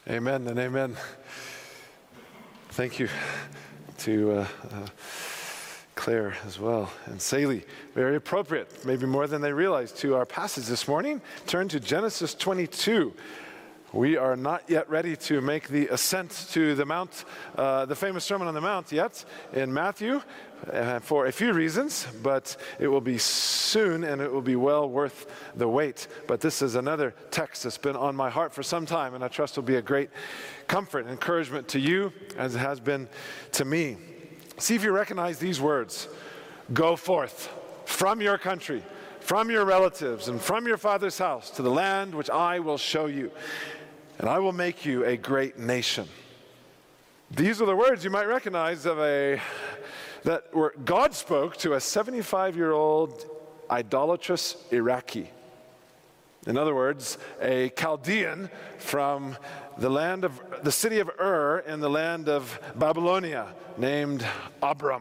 Amen and amen. Thank you to Claire as well, and Saley. Very appropriate, maybe more than they realized, to our passage this morning. Turn to Genesis 22. We are not yet ready to make the ascent to the Mount, the famous Sermon on the Mount yet in Matthew, for a few reasons, but it will be soon and it will be well worth the wait. But this is another text that's been on my heart for some time, and I trust will be a great comfort and encouragement to you as it has been to me. See if you recognize these words. Go forth from your country, from your relatives, and from your father's house to the land which I will show you, and I will make you a great nation. These are the words you might recognize that God spoke to a 75-year-old idolatrous Iraqi. In other words, a Chaldean from the city of Ur in the land of Babylonia named Abram.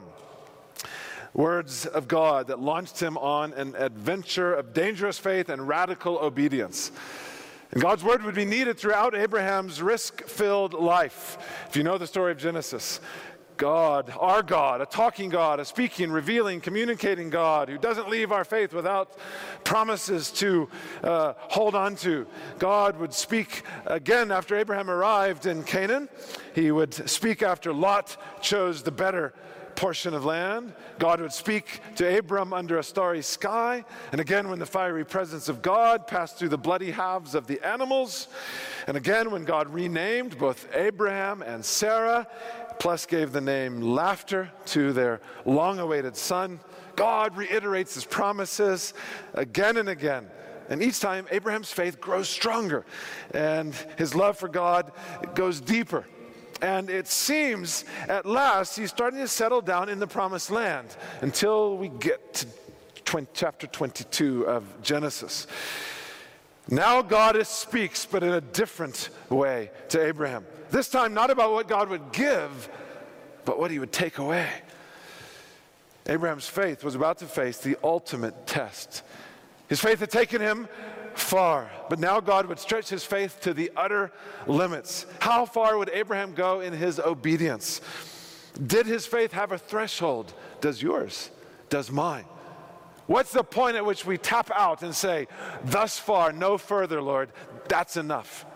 Words of God that launched him on an adventure of dangerous faith and radical obedience. And God's word would be needed throughout Abraham's risk-filled life. If you know the story of Genesis, God, our God, a talking God, a speaking, revealing, communicating God who doesn't leave our faith without promises to hold on to. God would speak again after Abraham arrived in Canaan. He would speak after Lot chose the better portion of land. God would speak to Abram under a starry sky, and again when the fiery presence of God passed through the bloody halves of the animals, and again when God renamed both Abraham and Sarah, plus gave the name Laughter to their long-awaited son. God reiterates his promises again and again. And each time, Abraham's faith grows stronger, and his love for God goes deeper. And it seems, at last, he's starting to settle down in the promised land until we get to chapter 22 of Genesis. Now God speaks, but in a different way to Abraham. This time, not about what God would give, but what he would take away. Abraham's faith was about to face the ultimate test. His faith had taken him far, but now God would stretch his faith to the utter limits. How far would Abraham go in his obedience? Did his faith have a threshold? Does yours? Does mine? What's the point at which we tap out and say, thus far, no further, Lord, that's enough?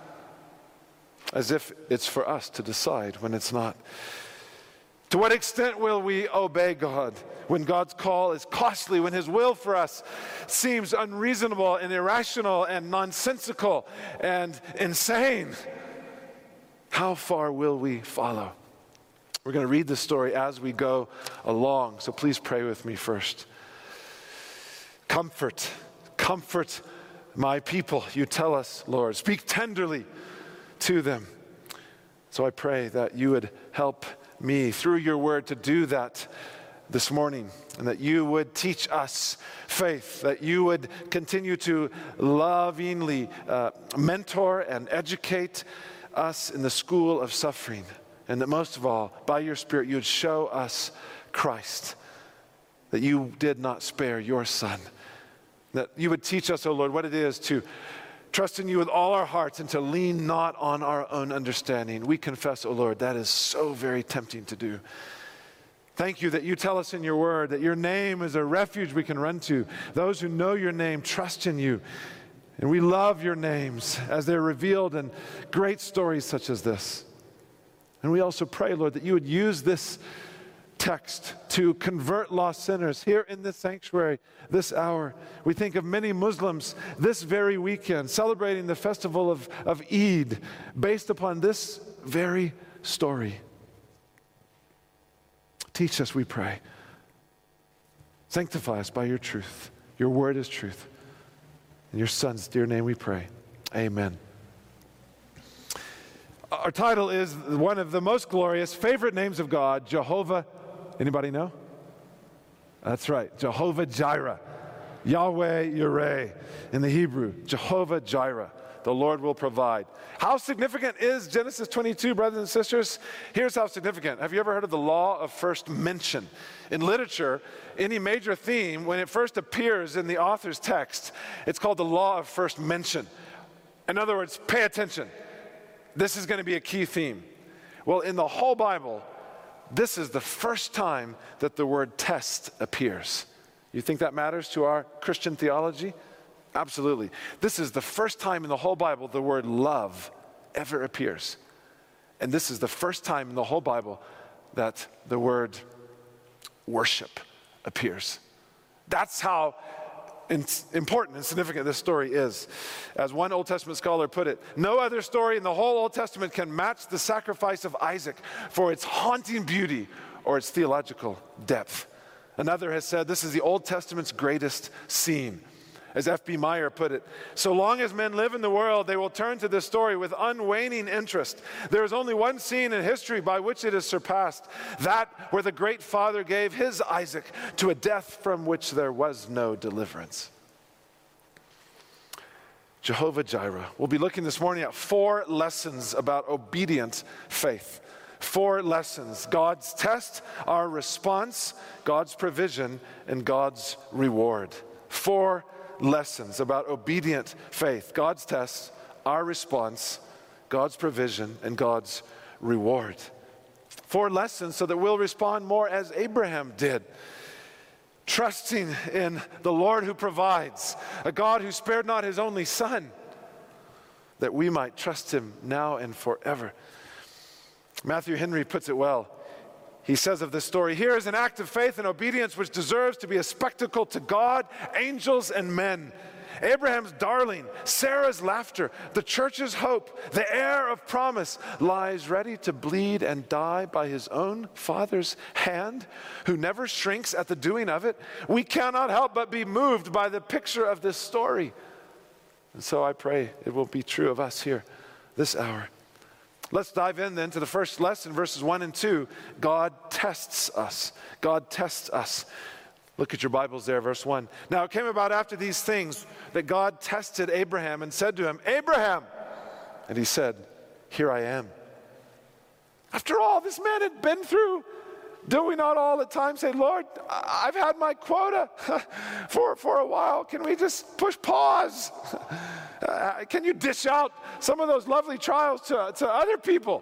As if it's for us to decide when it's not. To what extent will we obey God when God's call is costly, when his will for us seems unreasonable and irrational and nonsensical and insane? How far will we follow? We're going to read this story as we go along, so please pray with me first. Comfort my people, you tell us, Lord. Speak tenderly to them. So I pray that you would help me through your word to do that this morning, and that you would teach us faith, that you would continue to lovingly mentor and educate us in the school of suffering, and that most of all, by your Spirit, you would show us Christ, that you did not spare your Son, that you would teach us, O Lord, what it is to trust in you with all our hearts and to lean not on our own understanding. We confess, O Lord, that is so very tempting to do. Thank you that you tell us in your word that your name is a refuge we can run to. Those who know your name trust in you. And we love your names as they're revealed in great stories such as this. And we also pray, Lord, that you would use this text to convert lost sinners here in this sanctuary this hour. We think of many Muslims this very weekend celebrating the festival of Eid based upon this very story. Teach us, we pray. Sanctify us by your truth. Your word is truth. In your Son's dear name we pray. Amen. Our title is one of the most glorious favorite names of God, Jehovah. Anybody know? That's right, Jehovah Jireh. Yahweh Yireh in the Hebrew, Jehovah Jireh. The Lord will provide. How significant is Genesis 22, brothers and sisters? Here's how significant. Have you ever heard of the law of first mention? In literature, any major theme, when it first appears in the author's text, it's called the law of first mention. In other words, pay attention. This is going to be a key theme. Well, in the whole Bible, this is the first time that the word test appears. You think that matters to our Christian theology? Absolutely. This is the first time in the whole Bible the word love ever appears. And this is the first time in the whole Bible that the word worship appears. That's how important and significant this story is. As one Old Testament scholar put it, no other story in the whole Old Testament can match the sacrifice of Isaac for its haunting beauty or its theological depth. Another has said this is the Old Testament's greatest scene. As F.B. Meyer put it, so long as men live in the world, they will turn to this story with unwaning interest. There is only one scene in history by which it is surpassed, that where the great Father gave his Isaac to a death from which there was no deliverance. Jehovah Jireh. We'll be looking this morning at 4 lessons about obedient faith. 4 lessons: God's test, our response, God's provision, and God's reward. 4 lessons about obedient faith: God's test, our response, God's provision, and God's reward. 4 lessons so that we'll respond more as Abraham did, trusting in the Lord who provides, a God who spared not his only son, that we might trust him now and forever. Matthew Henry puts it well. He says of this story, here is an act of faith and obedience which deserves to be a spectacle to God, angels, and men. Abraham's darling, Sarah's laughter, the church's hope, the heir of promise, lies ready to bleed and die by his own Father's hand, who never shrinks at the doing of it. We cannot help but be moved by the picture of this story. And so I pray it will be true of us here this hour. Let's dive in then to the first lesson, verses 1 and 2. God tests us. God tests us. Look at your Bibles there, verse 1. Now it came about after these things that God tested Abraham and said to him, Abraham! And he said, here I am. After all this man had been through, do we not all at times say, Lord, I've had my quota for a while. Can we just push pause? Can you dish out some of those lovely trials to other people?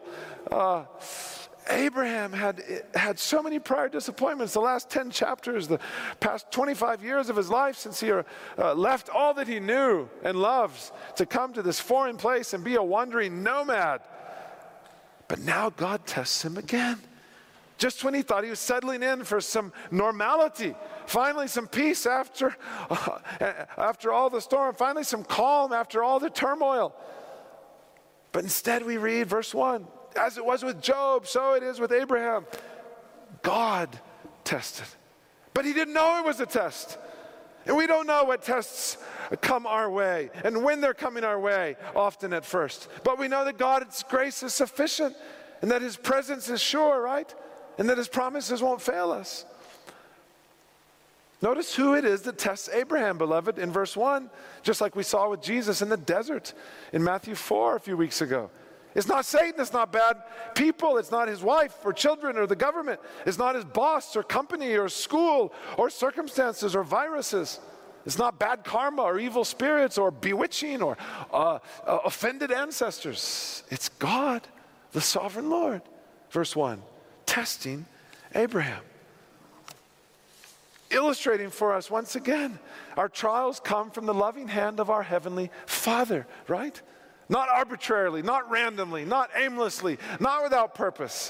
Abraham had so many prior disappointments. The last 10 chapters, the past 25 years of his life since he left all that he knew and loved to come to this foreign place and be a wandering nomad. But now God tests him again. Just when he thought he was settling in for some normality, finally some peace after all the storm, finally some calm after all the turmoil. But instead we read verse 1, as it was with Job, so it is with Abraham. God tested. But he didn't know it was a test. And we don't know what tests come our way and when they're coming our way, often at first. But we know that God's grace is sufficient and that his presence is sure, right? And that his promises won't fail us. Notice who it is that tests Abraham, beloved, in verse 1, just like we saw with Jesus in the desert in Matthew 4 a few weeks ago. It's not Satan, it's not bad people, it's not his wife or children or the government, it's not his boss or company or school or circumstances or viruses. It's not bad karma or evil spirits or bewitching or offended ancestors. It's God, the sovereign Lord. Verse 1. Testing Abraham. Illustrating for us once again, our trials come from the loving hand of our Heavenly Father, right? Not arbitrarily, not randomly, not aimlessly, not without purpose.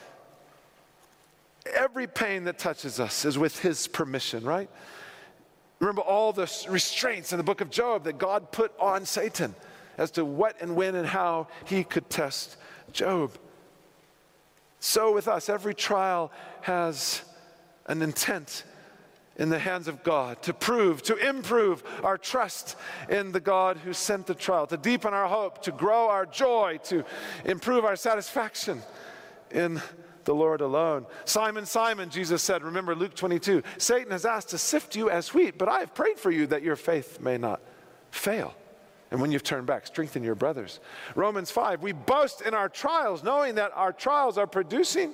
Every pain that touches us is with his permission, right? Remember all the restraints in the book of Job that God put on Satan as to what and when and how he could test Job. So with us, every trial has an intent in the hands of God to prove, to improve our trust in the God who sent the trial, to deepen our hope, to grow our joy, to improve our satisfaction in the Lord alone. Simon, Simon, Jesus said, remember Luke 22, Satan has asked to sift you as wheat, but I have prayed for you that your faith may not fail. And when you've turned back, strengthen your brothers. Romans 5, we boast in our trials, knowing that our trials are producing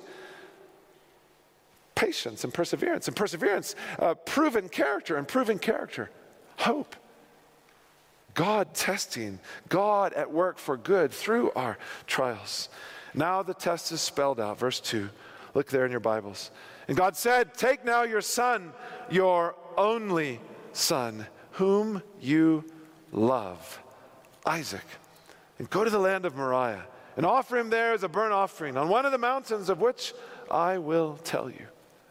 patience and perseverance, proven character, and proven character, hope. God testing, God at work for good through our trials. Now the test is spelled out. Verse 2. Look there in your Bibles. And God said, take now your son, your only son, whom you love, Isaac, and go to the land of Moriah and offer him there as a burnt offering on one of the mountains of which I will tell you.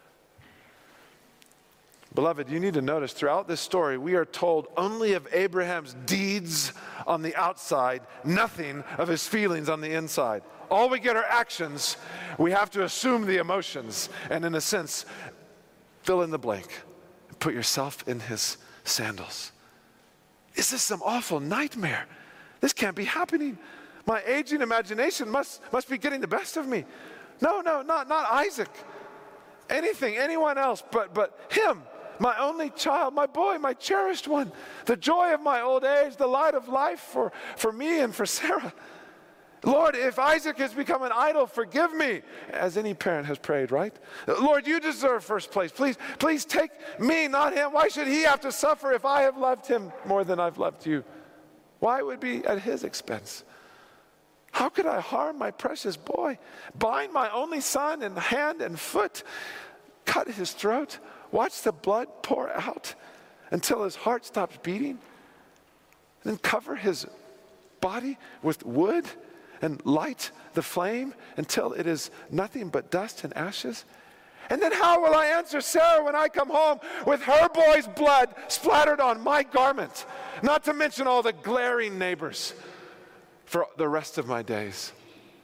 Beloved, you need to notice throughout this story, we are told only of Abraham's deeds on the outside, nothing of his feelings on the inside. All we get are actions. We have to assume the emotions and, in a sense, fill in the blank. Put yourself in his sandals. Is this some awful nightmare? This can't be happening. My aging imagination must be getting the best of me. No, not Isaac. Anyone else but him. My only child, my boy, my cherished one, the joy of my old age, the light of life for me and for Sarah. Lord, if Isaac has become an idol, forgive me, as any parent has prayed, right? Lord, you deserve first place. Please take me, not him. Why should he have to suffer if I have loved him more than I've loved you? Why would it be at his expense? How could I harm my precious boy? Bind my only son in hand and foot, cut his throat, watch the blood pour out until his heart stops beating, and then cover his body with wood and light the flame until it is nothing but dust and ashes? And then how will I answer Sarah when I come home with her boy's blood splattered on my garment? Not to mention all the glaring neighbors for the rest of my days.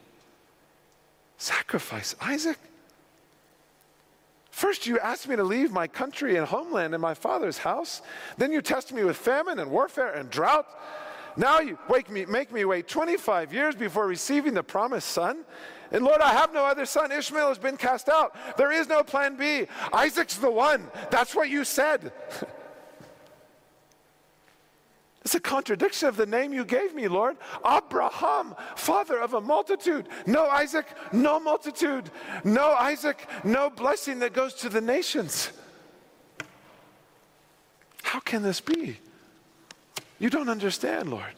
Sacrifice Isaac? First you asked me to leave my country and homeland and my father's house. Then you test me with famine and warfare and drought. Now you make me wait 25 years before receiving the promised son. And Lord, I have no other son. Ishmael has been cast out. There is no plan B. Isaac's the one. That's what you said. It's a contradiction of the name you gave me, Lord. Abraham, father of a multitude. No Isaac, no multitude. No Isaac, no blessing that goes to the nations. How can this be? You don't understand, Lord.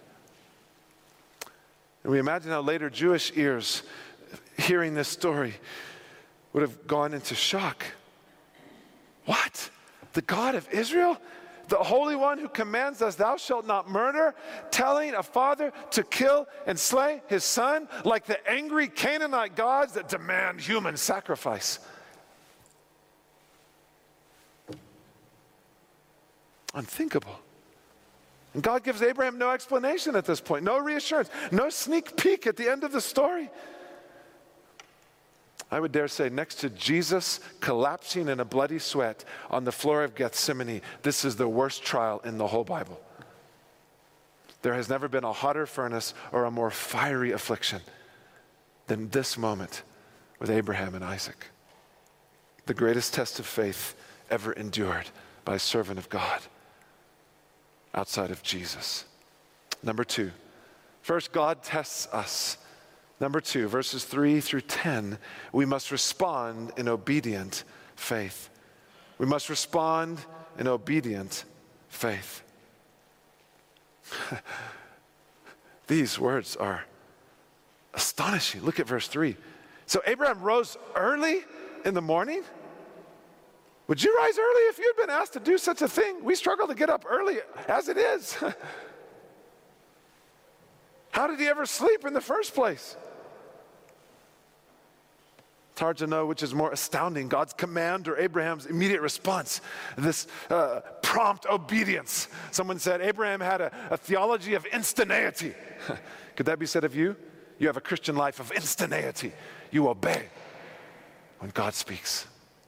And we imagine how later Jewish ears, hearing this story, would have gone into shock. What? The God of Israel? The Holy One who commands us, thou shalt not murder, telling a father to kill and slay his son like the angry Canaanite gods that demand human sacrifice. Unthinkable. And God gives Abraham no explanation at this point, no reassurance, no sneak peek at the end of the story. I would dare say, next to Jesus collapsing in a bloody sweat on the floor of Gethsemane, this is the worst trial in the whole Bible. There has never been a hotter furnace or a more fiery affliction than this moment with Abraham and Isaac. The greatest test of faith ever endured by a servant of God outside of Jesus. Number two, first, God tests us. Number two, verses 3 through 10, we must respond in obedient faith. We must respond in obedient faith. These words are astonishing. Look at verse 3. So Abraham rose early in the morning. Would you rise early if you'd been asked to do such a thing? We struggle to get up early as it is. How did he ever sleep in the first place? It's hard to know which is more astounding, God's command or Abraham's immediate response, this prompt obedience. Someone said Abraham had a theology of instantaneity. Could that be said of you? You have a Christian life of instantaneity. You obey when God speaks.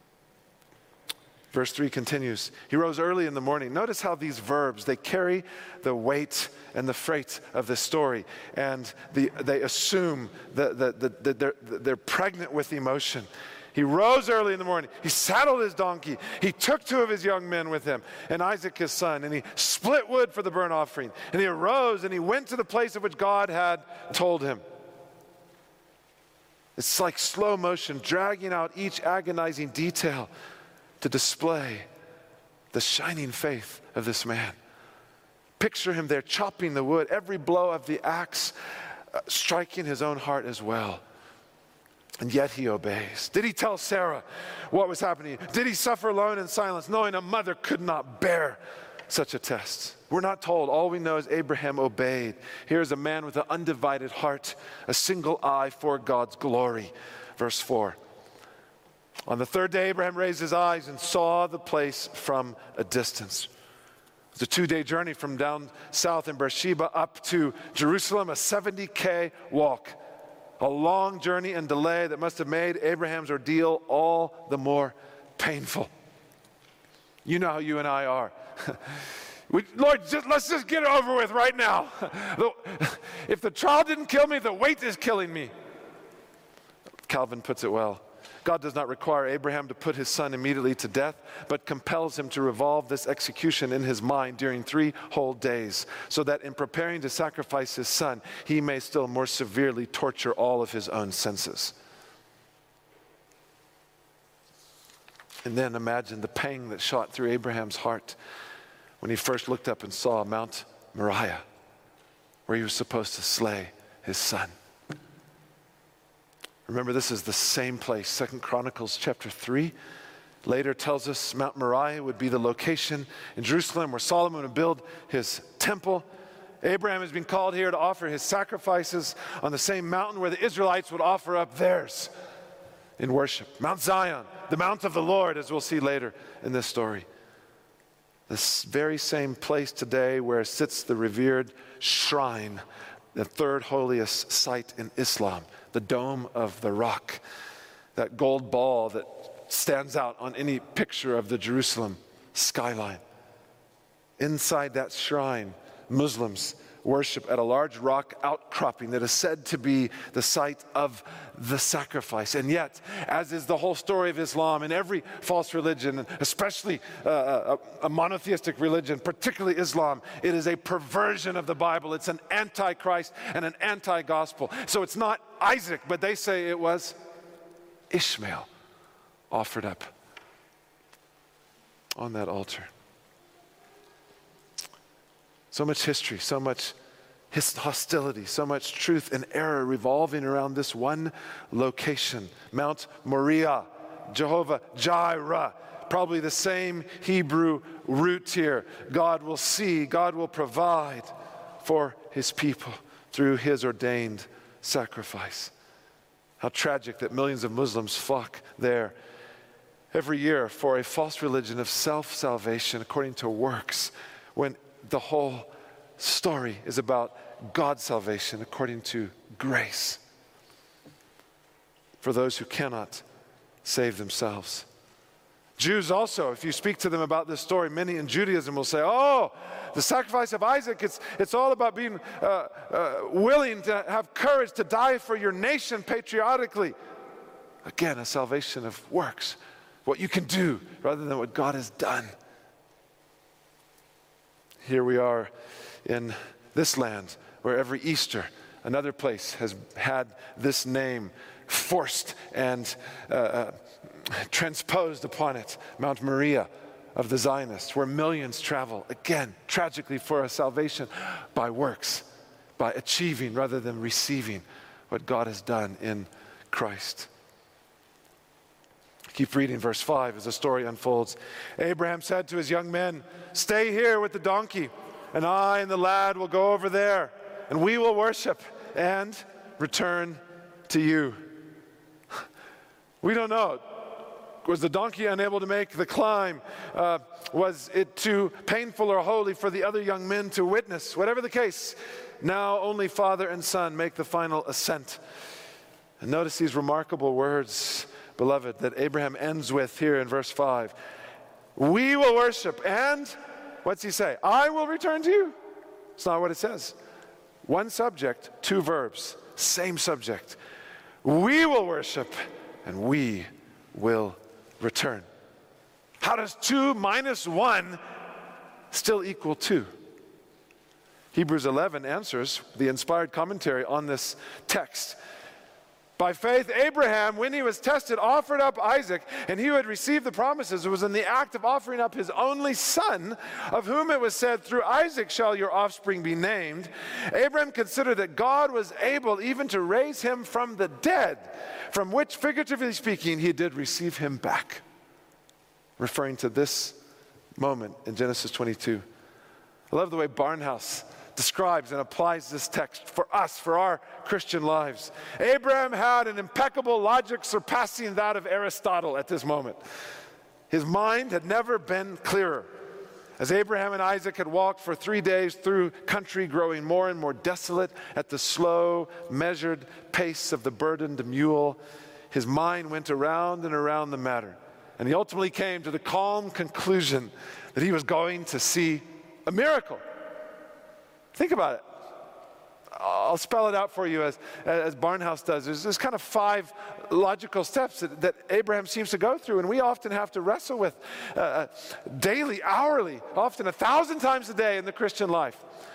Verse 3 continues, he rose early in the morning. Notice how these verbs, they carry the weight and the freight of the story. And they assume that they're pregnant with emotion. He rose early in the morning. He saddled his donkey. He took two of his young men with him, and Isaac his son, and he split wood for the burnt offering. And he arose and he went to the place of which God had told him. It's like slow motion, dragging out each agonizing detail to display the shining faith of this man. Picture him there chopping the wood, every blow of the axe striking his own heart as well. And yet he obeys. Did he tell Sarah what was happening? Did he suffer alone in silence, knowing a mother could not bear such a test? We're not told. All we know is Abraham obeyed. Here is a man with an undivided heart, a single eye for God's glory. Verse 4. On the third day, Abraham raised his eyes and saw the place from a distance. It's a 2-day journey from down south in Beersheba up to Jerusalem, a 70K walk. A long journey and delay that must have made Abraham's ordeal all the more painful. You know how you and I are. Lord, let's just get it over with right now. If the trial didn't kill me, the weight is killing me. Calvin puts it well. God does not require Abraham to put his son immediately to death, but compels him to revolve this execution in his mind during 3 whole days, so that in preparing to sacrifice his son, he may still more severely torture all of his own senses. And then imagine the pang that shot through Abraham's heart when he first looked up and saw Mount Moriah, where he was supposed to slay his son. Remember, this is the same place. 2 Chronicles chapter 3 later tells us Mount Moriah would be the location in Jerusalem where Solomon would build his temple. Abraham has been called here to offer his sacrifices on the same mountain where the Israelites would offer up theirs in worship. Mount Zion, the mount of the Lord, as we'll see later in this story. This very same place today where sits the revered shrine, the third holiest site in Islam, the Dome of the Rock, that gold ball that stands out on any picture of the Jerusalem skyline. Inside that shrine, Muslims worship at a large rock outcropping that is said to be the site of the sacrifice. And yet, as is the whole story of Islam and every false religion, and especially a monotheistic religion, particularly Islam, it is a perversion of the Bible. It's an anti-Christ and an anti-gospel. So it's not Isaac, but they say it was Ishmael offered up on that altar. So much history, so much hostility, so much truth and error revolving around this one location, Mount Moriah, Jehovah Jireh, probably the same Hebrew root here. God will see, God will provide for his people through his ordained sacrifice. How tragic that millions of Muslims flock there every year for a false religion of self-salvation according to works, when the whole story is about God's salvation according to grace for those who cannot save themselves. Jews also, if you speak to them about this story, many in Judaism will say, oh, the sacrifice of Isaac, it's all about being willing to have courage to die for your nation patriotically. Again, a salvation of works, what you can do rather than what God has done. Here we are in this land where every Easter, another place has had this name forced and transposed upon it, Mount Moriah of the Zionists, where millions travel, again, tragically for a salvation by works, by achieving rather than receiving what God has done in Christ. Keep reading verse 5 as the story unfolds. Abraham said to his young men, "Stay here with the donkey, and I and the lad will go over there, and we will worship and return to you." We don't know. Was the donkey unable to make the climb? Was it too painful or holy for the other young men to witness? Whatever the case, now only father and son make the final ascent. And notice these remarkable words, beloved, that Abraham ends with here in verse 5. We will worship, and what's he say? I will return to you. It's not what it says. One subject, two verbs, same subject. We will worship, and we will return. How does 2 minus 1 still equal 2? Hebrews 11 answers the inspired commentary on this text By faith, Abraham, when he was tested, offered up Isaac, and he who had received the promises was in the act of offering up his only son, of whom it was said, through Isaac shall your offspring be named. Abraham considered that God was able even to raise him from the dead, from which, figuratively speaking, he did receive him back. Referring to this moment in Genesis 22. I love the way Barnhouse describes and applies this text for us, for our Christian lives. Abraham had an impeccable logic surpassing that of Aristotle at this moment. His mind had never been clearer. As Abraham and Isaac had walked for 3 days through country growing more and more desolate at the slow, measured pace of the burdened mule, his mind went around and around the matter. And he ultimately came to the calm conclusion that he was going to see a miracle. Think about it. I'll spell it out for you as Barnhouse does. There's kind of 5 logical steps that Abraham seems to go through, and we often have to wrestle with daily, hourly, often 1,000 times a day in the Christian life.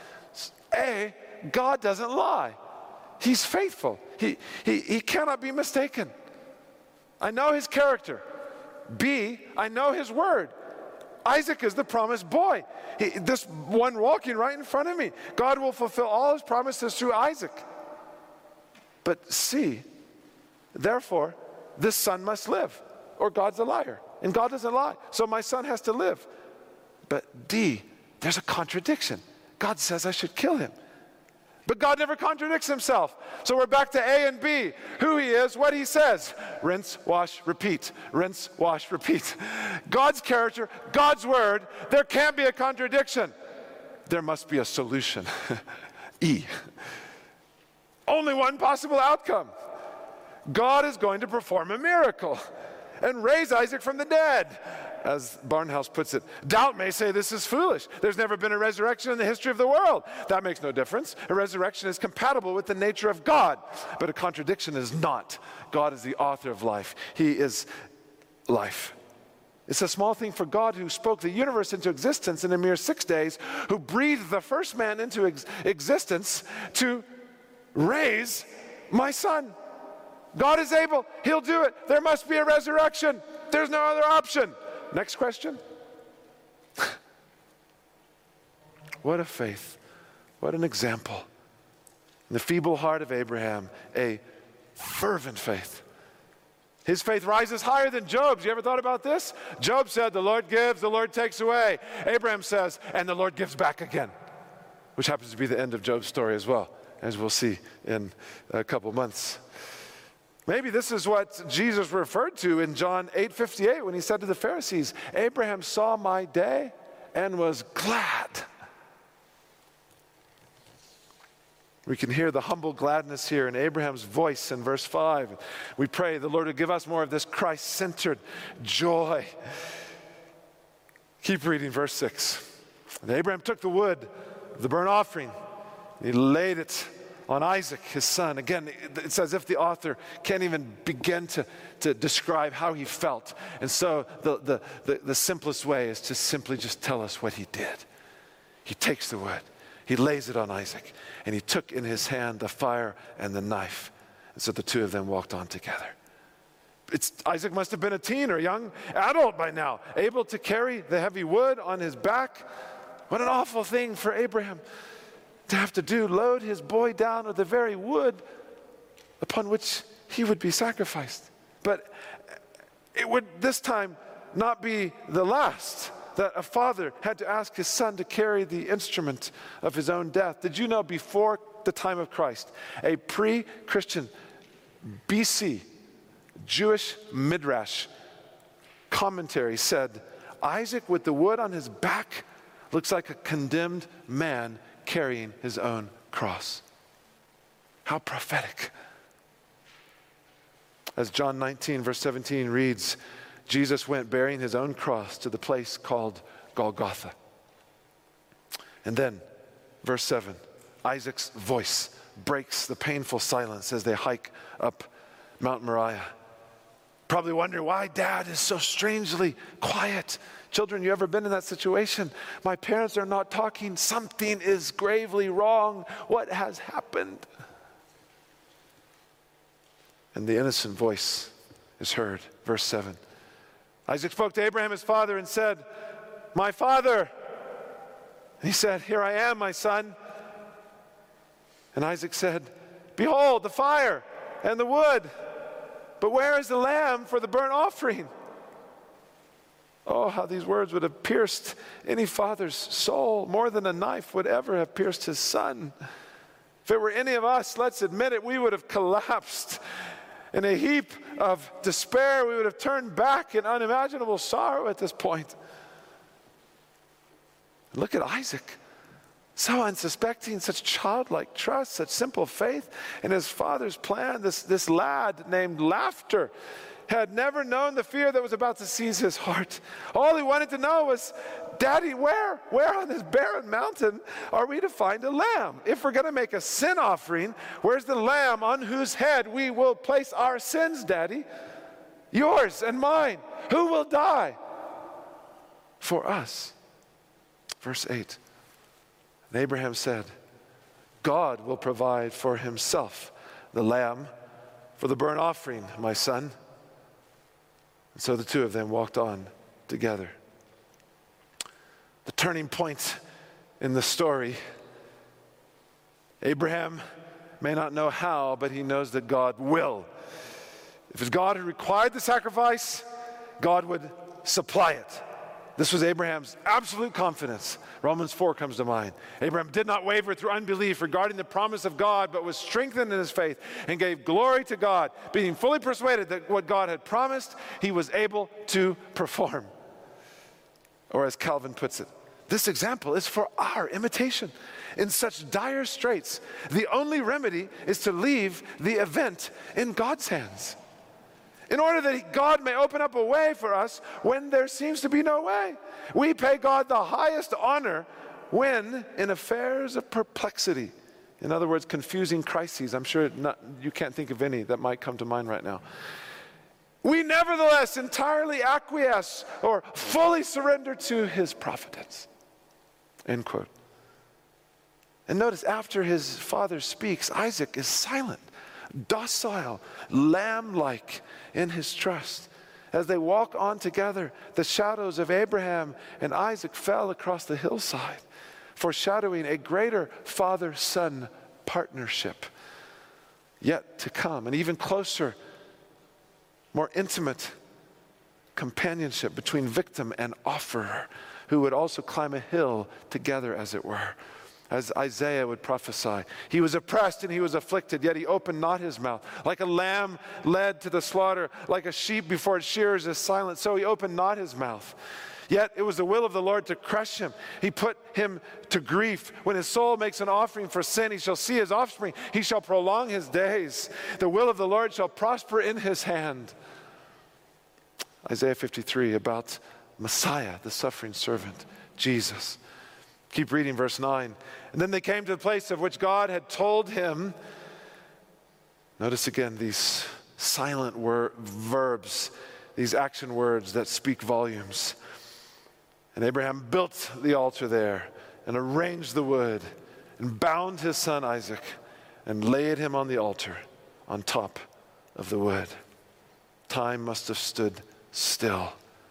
A, God doesn't lie. He's faithful. He cannot be mistaken. I know his character. B, I know his word. Isaac is the promised boy. This one walking right in front of me. God will fulfill all his promises through Isaac. But C, therefore, this son must live, or God's a liar. And God doesn't lie. So my son has to live. But D, there's a contradiction. God says I should kill him. But God never contradicts himself. So we're back to A and B. Who he is, what he says. Rinse, wash, repeat. Rinse, wash, repeat. God's character, God's word, there can't be a contradiction. There must be a solution. E. Only one possible outcome. God is going to perform a miracle and raise Isaac from the dead. As Barnhouse puts it, doubt may say this is foolish. There's never been a resurrection in the history of the world. That makes no difference. A resurrection is compatible with the nature of God, but a contradiction is not. God is the author of life. He is life. It's a small thing for God, who spoke the universe into existence in a mere 6 days, who breathed the first man into existence, to raise my son. God is able. He'll do it. There must be a resurrection. There's no other option. Next question. What a faith. What an example. In the feeble heart of Abraham, a fervent faith. His faith rises higher than Job's. You ever thought about this? Job said, the Lord gives, the Lord takes away. Abraham says, and the Lord gives back again. Which happens to be the end of Job's story as well, as we'll see in a couple months. Maybe this is what Jesus referred to in John 8:58 when he said to the Pharisees, Abraham saw my day and was glad. We can hear the humble gladness here in Abraham's voice in verse 5. We pray the Lord would give us more of this Christ-centered joy. Keep reading verse 6. And Abraham took the wood of the burnt offering, and he laid it on Isaac, his son. Again, it's as if the author can't even begin to describe how he felt. And so the simplest way is to simply just tell us what he did. He takes the wood, he lays it on Isaac, and he took in his hand the fire and the knife. And so the two of them walked on together. Isaac must have been a teen or a young adult by now, able to carry the heavy wood on his back. What an awful thing for Abraham to have to do, load his boy down with the very wood upon which he would be sacrificed. But it would this time not be the last that a father had to ask his son to carry the instrument of his own death. Did you know before the time of Christ, a pre-Christian BC Jewish midrash commentary said, Isaac with the wood on his back looks like a condemned man carrying his own cross. How prophetic. As John 19 verse 17 reads, Jesus went bearing his own cross to the place called Golgotha. And then, verse 7, Isaac's voice breaks the painful silence as they hike up Mount Moriah. Probably wondering why Dad is so strangely quiet. Children, you ever been in that situation? My parents are not talking. Something is gravely wrong. What has happened? and the innocent voice is heard. Verse 7. Isaac spoke to Abraham his father and said, "My father." And he said, "Here I am, my son." And Isaac said, "Behold, the fire and the wood, but where is the lamb for the burnt offering?" Oh, how these words would have pierced any father's soul more than a knife would ever have pierced his son. If it were any of us, let's admit it, we would have collapsed in a heap of despair. We would have turned back in unimaginable sorrow at this point. Look at Isaac, so unsuspecting, such childlike trust, such simple faith in his father's plan. This lad named Laughter had never known the fear that was about to seize his heart. All he wanted to know was, "Daddy, where on this barren mountain are we to find a lamb? If we're going to make a sin offering, where's the lamb on whose head we will place our sins, Daddy? Yours and mine. Who will die for us?" Verse 8. And Abraham said, "God will provide for himself the lamb for the burnt offering, my son." And so the two of them walked on together. The turning point in the story, Abraham may not know how, but he knows that God will. If it's God who required the sacrifice, God would supply it. This was Abraham's absolute confidence. Romans 4 comes to mind. Abraham did not waver through unbelief regarding the promise of God, but was strengthened in his faith and gave glory to God, being fully persuaded that what God had promised, he was able to perform. Or as Calvin puts it, this example is for our imitation. In such dire straits, the only remedy is to leave the event in God's hands, in order that God may open up a way for us when there seems to be no way. We pay God the highest honor when in affairs of perplexity. In other words, confusing crises. I'm sure you can't think of any that might come to mind right now. We nevertheless entirely acquiesce or fully surrender to his providence. End quote. And notice, after his father speaks, Isaac is silent, docile, lamb-like in his trust. As they walk on together, the shadows of Abraham and Isaac fell across the hillside, foreshadowing a greater father-son partnership yet to come, and even closer, more intimate companionship between victim and offerer, who would also climb a hill together, as it were. As Isaiah would prophesy, he was oppressed and he was afflicted, yet he opened not his mouth. Like a lamb led to the slaughter, like a sheep before its shearers is silent, so he opened not his mouth. Yet it was the will of the Lord to crush him. He put him to grief. When his soul makes an offering for sin, he shall see his offspring. He shall prolong his days. The will of the Lord shall prosper in his hand. Isaiah 53, about Messiah, the suffering servant, Jesus. Keep reading verse 9. And then they came to the place of which God had told him. Notice again these silent verbs, these action words that speak volumes. And Abraham built the altar there and arranged the wood and bound his son Isaac and laid him on the altar on top of the wood. Time must have stood still.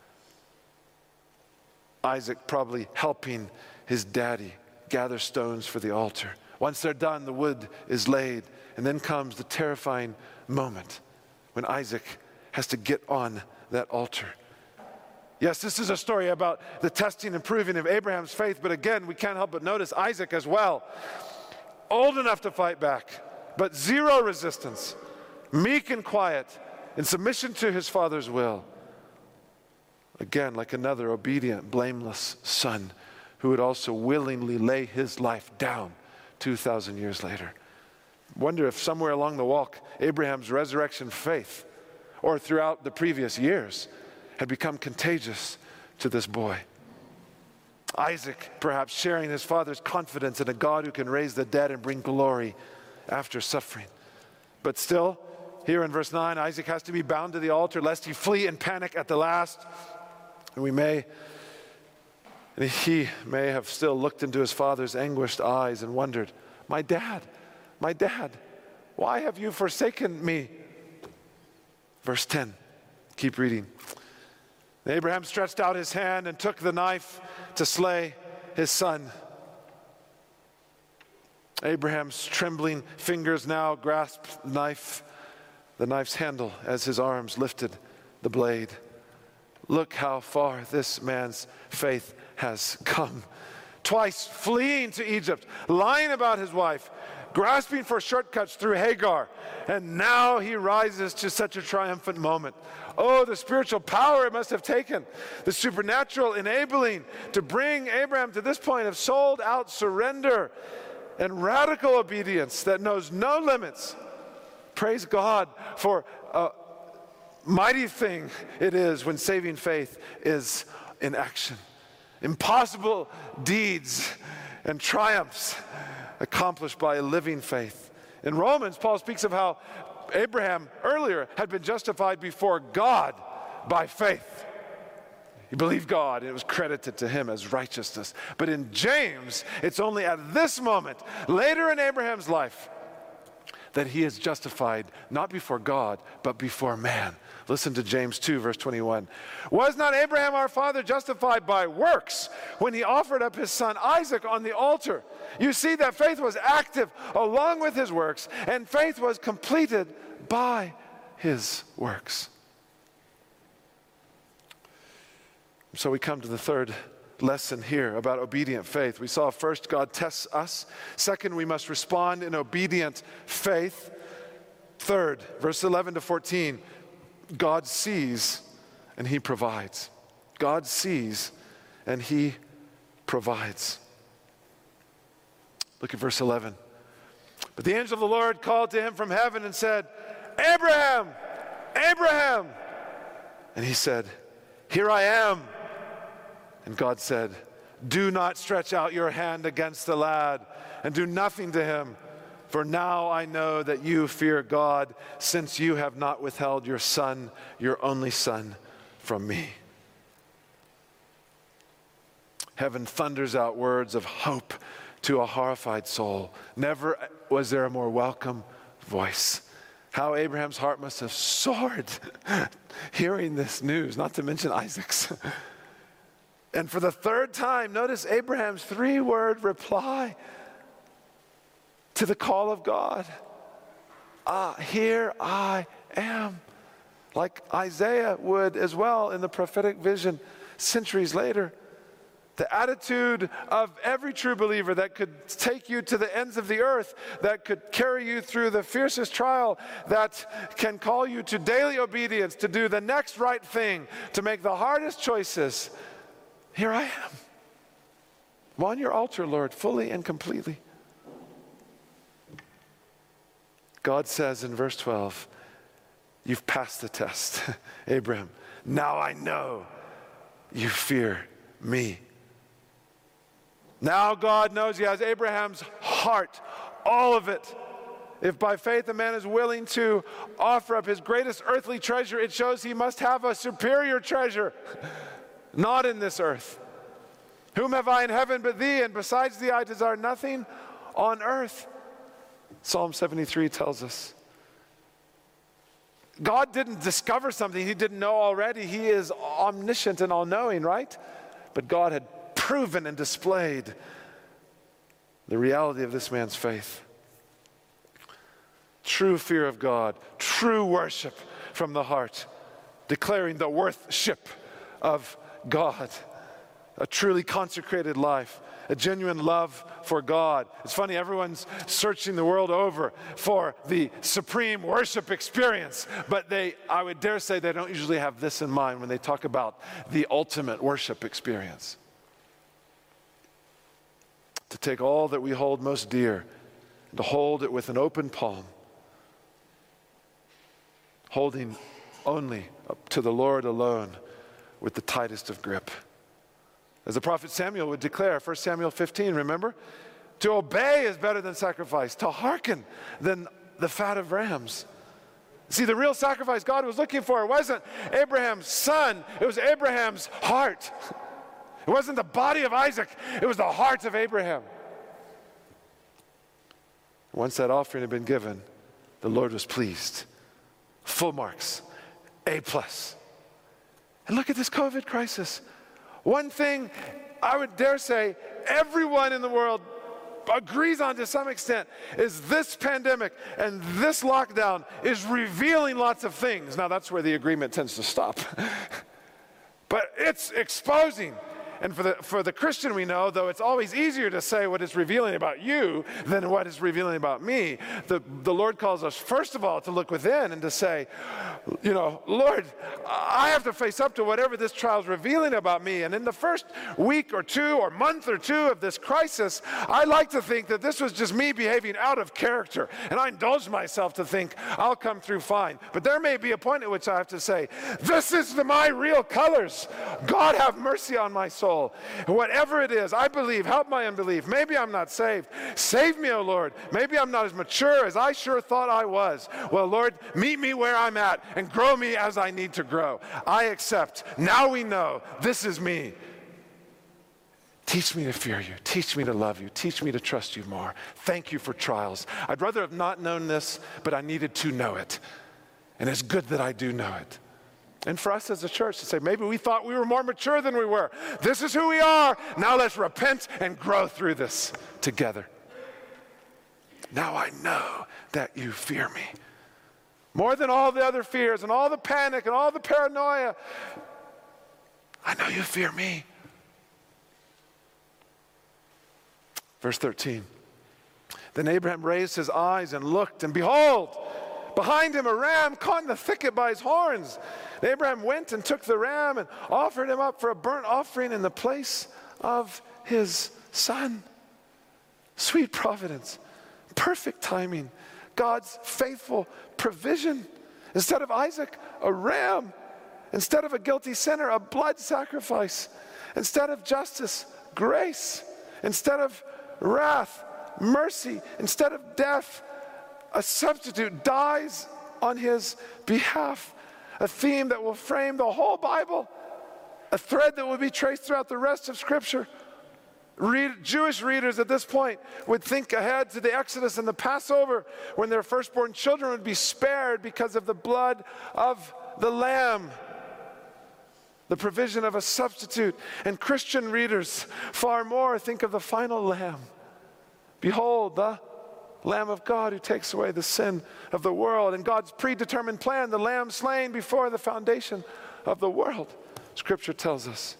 Isaac probably helping his daddy gather stones for the altar. Once they're done, the wood is laid, and then comes the terrifying moment when Isaac has to get on that altar. Yes, this is a story about the testing and proving of Abraham's faith, but again, we can't help but notice Isaac as well. Old enough to fight back, but zero resistance, meek and quiet, in submission to his father's will. Again, like another obedient, blameless son who would also willingly lay his life down 2,000 years later. Wonder if somewhere along the walk, Abraham's resurrection faith, or throughout the previous years, had become contagious to this boy. Isaac, perhaps sharing his father's confidence in a God who can raise the dead and bring glory after suffering. But still, here in verse 9, Isaac has to be bound to the altar lest he flee in panic at the last. And he may have still looked into his father's anguished eyes and wondered, my dad, why have you forsaken me? Verse 10, keep reading. Abraham stretched out his hand and took the knife to slay his son. Abraham's trembling fingers now grasped the knife's handle as his arms lifted the blade. Look how far this man's faith has come. Twice fleeing to Egypt, lying about his wife, grasping for shortcuts through Hagar, and now he rises to such a triumphant moment. Oh, the spiritual power it must have taken, the supernatural enabling to bring Abraham to this point of sold-out surrender and radical obedience that knows no limits. Praise God for a mighty thing it is when saving faith is in action. Impossible deeds and triumphs accomplished by a living faith. In Romans, Paul speaks of how Abraham earlier had been justified before God by faith. He believed God, and it was credited to him as righteousness. But in James, it's only at this moment, later in Abraham's life, that he is justified not before God, but before man. Listen to James 2, verse 21. Was not Abraham our father justified by works when he offered up his son Isaac on the altar? You see that faith was active along with his works, and faith was completed by his works. So we come to the third lesson here about obedient faith. We saw first, God tests us. Second, we must respond in obedient faith. Third, verse 11 to 14, God sees and he provides. God sees and he provides. Look at verse 11. But the angel of the Lord called to him from heaven and said, Abraham, Abraham. And he said, here I am. And God said, do not stretch out your hand against the lad and do nothing to him. For now I know that you fear God, since you have not withheld your son, your only son, from me. Heaven thunders out words of hope to a horrified soul. Never was there a more welcome voice. How Abraham's heart must have soared hearing this news, not to mention Isaac's. And for the third time, notice Abraham's 3-word reply to the call of God. Here I am. Like Isaiah would as well in the prophetic vision centuries later. The attitude of every true believer that could take you to the ends of the earth, that could carry you through the fiercest trial, that can call you to daily obedience, to do the next right thing, to make the hardest choices. Here I am. I'm on your altar, Lord, fully and completely. God says in verse 12, you've passed the test, Abraham. Now I know you fear me. Now God knows he has Abraham's heart, all of it. If by faith a man is willing to offer up his greatest earthly treasure, it shows he must have a superior treasure. Not in this earth. Whom have I in heaven but thee? And besides thee I desire nothing on earth. Psalm 73 tells us. God didn't discover something he didn't know already. He is omniscient and all-knowing, right? But God had proven and displayed the reality of this man's faith. True fear of God, true worship from the heart, declaring the worthship of God, a truly consecrated life, a genuine love for God. It's funny, everyone's searching the world over for the supreme worship experience, but I would dare say they don't usually have this in mind when they talk about the ultimate worship experience. To take all that we hold most dear and to hold it with an open palm, holding only up to the Lord alone with the tightest of grip. As the prophet Samuel would declare, 1 Samuel 15, remember? To obey is better than sacrifice, to hearken than the fat of rams. See, the real sacrifice God was looking for wasn't Abraham's son, it was Abraham's heart. It wasn't the body of Isaac, it was the heart of Abraham. Once that offering had been given, the Lord was pleased. Full marks. A+. And look at this COVID crisis. One thing I would dare say everyone in the world agrees on to some extent is this pandemic and this lockdown is revealing lots of things. Now that's where the agreement tends to stop. But it's exposing. And for the Christian we know, though it's always easier to say what it's revealing about you than what it's revealing about me, the Lord calls us first of all to look within and to say, Lord, I have to face up to whatever this trial is revealing about me. And in the first week or two or month or two of this crisis, I like to think that this was just me behaving out of character. And I indulge myself to think I'll come through fine. But there may be a point at which I have to say, this is my real colors. God have mercy on my soul. Whatever it is, I believe, help my unbelief. Maybe I'm not saved. Save me, O Lord. Maybe I'm not as mature as I sure thought I was. Well, Lord, meet me where I'm at and grow me as I need to grow. I accept. Now we know this is me. Teach me to fear you. Teach me to love you. Teach me to trust you more. Thank you for trials. I'd rather have not known this, but I needed to know it. And it's good that I do know it. And for us as a church to say, maybe we thought we were more mature than we were. This is who we are. Now let's repent and grow through this together. Now I know that you fear me. More than all the other fears and all the panic and all the paranoia. I know you fear me. Verse 13. Then Abraham raised his eyes and looked, and behold, behind him a ram caught in the thicket by his horns. And Abraham went and took the ram and offered him up for a burnt offering in the place of his son. Sweet providence, perfect timing, God's faithful provision. Instead of Isaac, a ram. Instead of a guilty sinner, a blood sacrifice. Instead of justice, grace. Instead of wrath, mercy. Instead of death, a substitute dies on his behalf. A theme that will frame the whole Bible. A thread that will be traced throughout the rest of Scripture. Jewish readers at this point would think ahead to the Exodus and the Passover when their firstborn children would be spared because of the blood of the Lamb. The provision of a substitute. And Christian readers far more think of the final Lamb. Behold, the Lamb of God who takes away the sin of the world. And God's predetermined plan, the Lamb slain before the foundation of the world. Scripture tells us.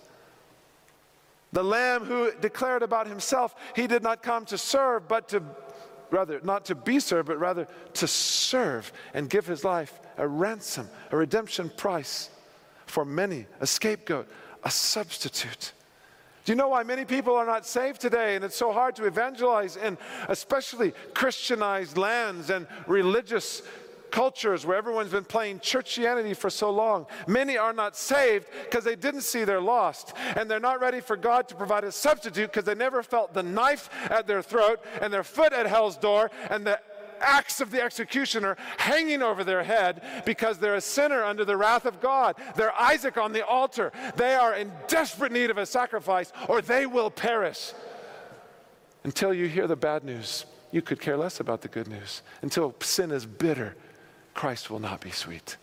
The Lamb who declared about himself, he did not come to serve, but to, rather, not to be served, but rather to serve and give his life a ransom, a redemption price for many, a scapegoat, a substitute. Do you know why many people are not saved today? And it's so hard to evangelize in especially Christianized lands and religious cultures where everyone's been playing churchianity for so long. Many are not saved because they didn't see they're lost. And they're not ready for God to provide a substitute because they never felt the knife at their throat and their foot at hell's door and the axe of the executioner hanging over their head because they're a sinner under the wrath of God. They're Isaac on the altar. They are in desperate need of a sacrifice or they will perish. Until you hear the bad news, you could care less about the good news. Until sin is bitter, Christ will not be sweet.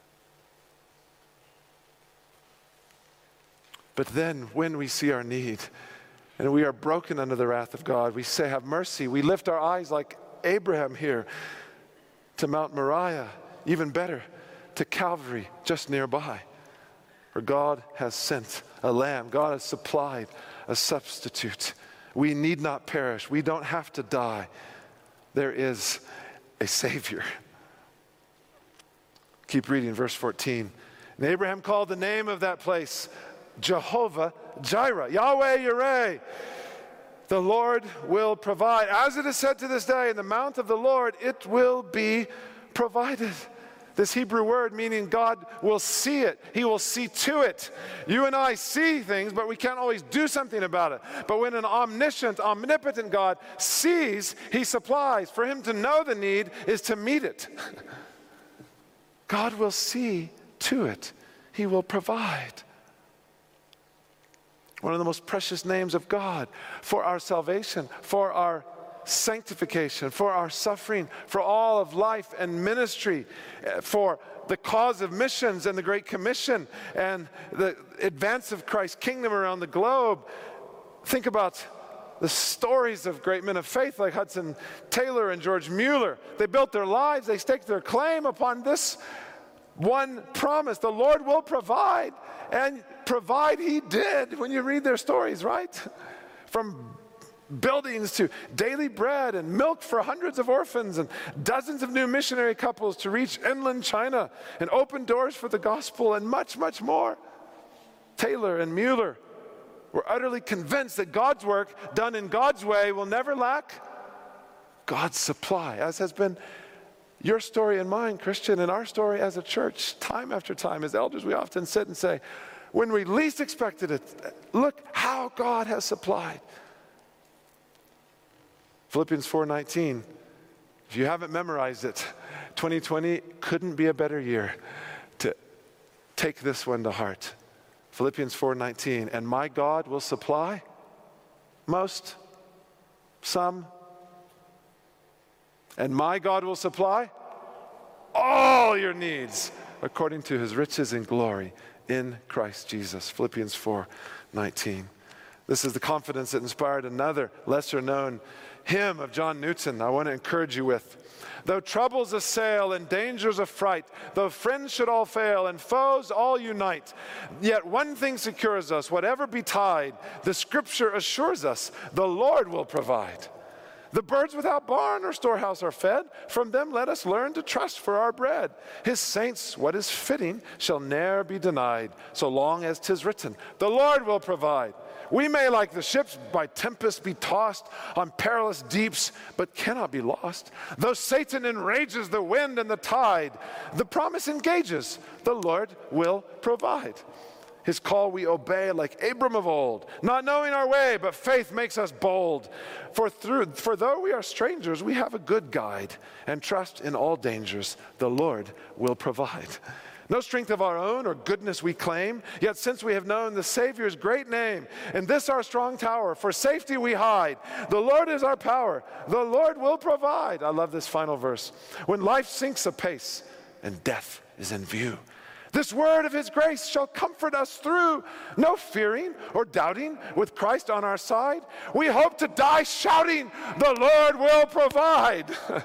But then when we see our need and we are broken under the wrath of God, we say, have mercy. We lift our eyes like Abraham here to Mount Moriah, even better, to Calvary just nearby, where God has sent a lamb. God has supplied a substitute. We need not perish. We don't have to die. There is a Savior. Keep reading verse 14. And Abraham called the name of that place Jehovah Jireh, Yahweh Yireh. The Lord will provide. As it is said to this day, in the mount of the Lord, it will be provided. This Hebrew word meaning God will see it. He will see to it. You and I see things, but we can't always do something about it. But when an omniscient, omnipotent God sees, he supplies. For him to know the need is to meet it. God will see to it. He will provide. One of the most precious names of God for our salvation, for our sanctification, for our suffering, for all of life and ministry, for the cause of missions and the Great Commission and the advance of Christ's kingdom around the globe. Think about the stories of great men of faith like Hudson Taylor and George Mueller. They built their lives, they staked their claim upon this one promise: the Lord will provide. And provide he did when you read their stories, right? From buildings to daily bread and milk for hundreds of orphans and dozens of new missionary couples to reach inland China and open doors for the gospel and much, much more. Taylor and Mueller were utterly convinced that God's work done in God's way will never lack God's supply, as has been your story and mine, Christian, and our story as a church. Time after time, as elders, we often sit and say, when we least expected it, look how God has supplied. Philippians 4:19, if you haven't memorized it, 2020 couldn't be a better year to take this one to heart. Philippians 4:19, and my God will supply most, some, and my God will supply all your needs according to his riches and glory in Christ Jesus. Philippians 4:19. This is the confidence that inspired another lesser known hymn of John Newton I want to encourage you with. Though troubles assail and dangers affright, though friends should all fail and foes all unite, yet one thing secures us, whatever betide, the scripture assures us, the Lord will provide. The birds without barn or storehouse are fed. From them let us learn to trust for our bread. His saints, what is fitting, shall ne'er be denied, so long as 'tis written, the Lord will provide. We may, like the ships, by tempest be tossed on perilous deeps, but cannot be lost. Though Satan enrages the wind and the tide, the promise engages, the Lord will provide. His call we obey like Abram of old, not knowing our way, but faith makes us bold. For though we are strangers, we have a good guide, and trust in all dangers, the Lord will provide. No strength of our own or goodness we claim, yet since we have known the Savior's great name, in this our strong tower, for safety we hide. The Lord is our power, the Lord will provide. I love this final verse. When life sinks apace and death is in view, this word of his grace shall comfort us through. No fearing or doubting, with Christ on our side, we hope to die shouting, the Lord will provide.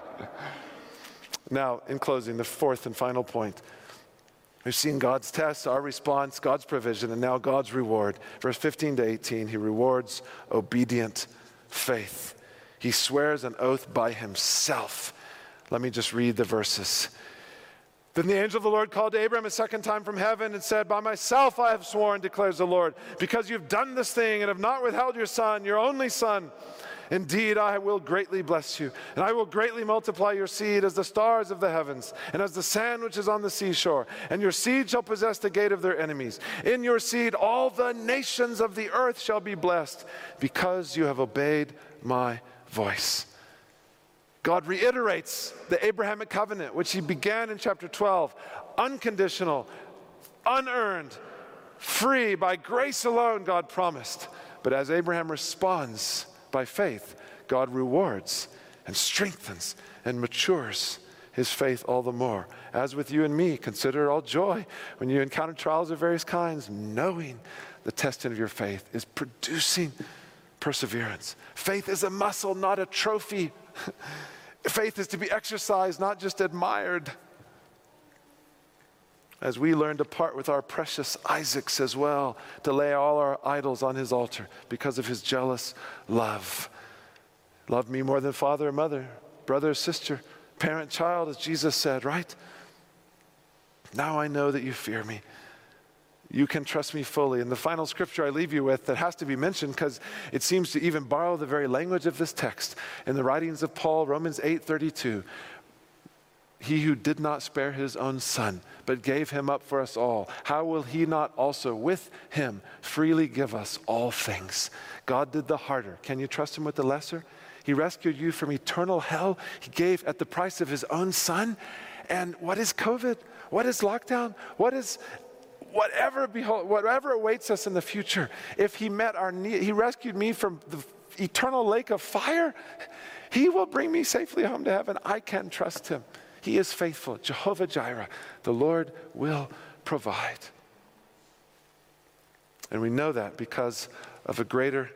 Now, in closing, the fourth and final point. We've seen God's test, our response, God's provision, and now God's reward. Verse 15 to 18, he rewards obedient faith. He swears an oath by himself. Let me just read the verses. Then the angel of the Lord called to Abram a second time from heaven and said, by myself I have sworn, declares the Lord, because you've done this thing and have not withheld your son, your only son. Indeed, I will greatly bless you, and I will greatly multiply your seed as the stars of the heavens, and as the sand which is on the seashore. And your seed shall possess the gate of their enemies. In your seed all the nations of the earth shall be blessed, because you have obeyed my voice. God reiterates the Abrahamic covenant, which he began in chapter 12, unconditional, unearned, free, by grace alone, God promised. But as Abraham responds by faith, God rewards and strengthens and matures his faith all the more. As with you and me, consider it all joy when you encounter trials of various kinds, knowing the testing of your faith is producing perseverance. Faith is a muscle, not a trophy. Faith is to be exercised, not just admired. As we learn to part with our precious Isaacs as well, to lay all our idols on his altar because of his jealous love. Love me more than father or mother, brother or sister, parent, child, as Jesus said, right? Now I know that you fear me. You can trust me fully. And the final scripture I leave you with that has to be mentioned because it seems to even borrow the very language of this text in the writings of Paul, Romans 8:32. He who did not spare his own son, but gave him up for us all, how will he not also with him freely give us all things? God did the harder. Can you trust him with the lesser? He rescued you from eternal hell. He gave at the price of his own son. And what is COVID? What is lockdown? What is whatever awaits us in the future? If he met our need, he rescued me from the eternal lake of fire. He will bring me safely home to heaven. I can trust him. He is faithful. Jehovah Jireh, the Lord will provide. And we know that because of a greater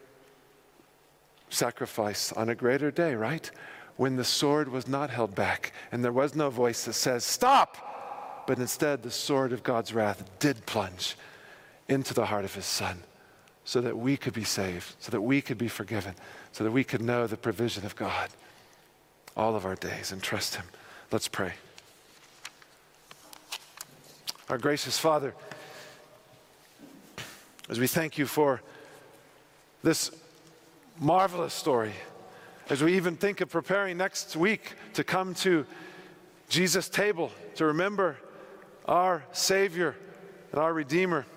sacrifice on a greater day, right? When the sword was not held back and there was no voice that says, stop! But instead, the sword of God's wrath did plunge into the heart of his Son so that we could be saved, so that we could be forgiven, so that we could know the provision of God all of our days and trust him. Let's pray. Our gracious Father, as we thank you for this marvelous story, as we even think of preparing next week to come to Jesus' table to remember our Savior and our Redeemer,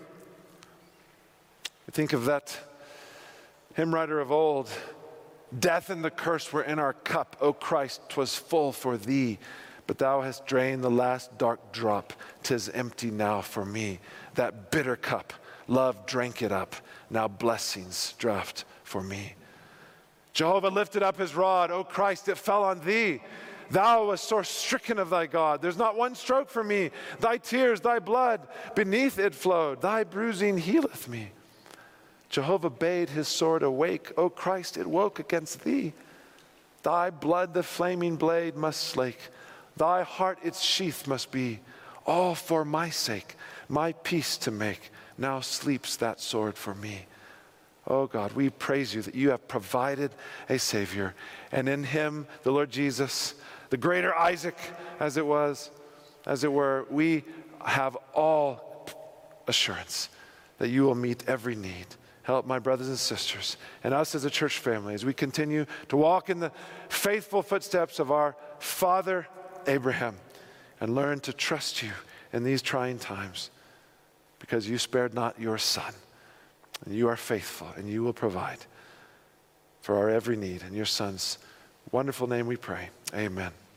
I think of that hymn writer of old, death and the curse were in our cup, O Christ, 'twas full for thee, but thou hast drained the last dark drop, 'tis empty now for me. That bitter cup, love drank it up, now blessings draft for me. Jehovah lifted up his rod, O Christ, it fell on thee. Thou wast sore stricken of thy God. There's not one stroke for me. Thy tears, thy blood, beneath it flowed. Thy bruising healeth me. Jehovah bade his sword awake. O Christ, it woke against thee. Thy blood the flaming blade must slake. Thy heart its sheath must be. All for my sake, my peace to make. Now sleeps that sword for me. Oh God, we praise you that you have provided a Savior. And in him, the Lord Jesus, the greater Isaac, as it were, we have all assurance that you will meet every need. Help my brothers and sisters and us as a church family as we continue to walk in the faithful footsteps of our father Abraham and learn to trust you in these trying times because you spared not your son. And you are faithful and you will provide for our every need. In your son's wonderful name we pray. Amen.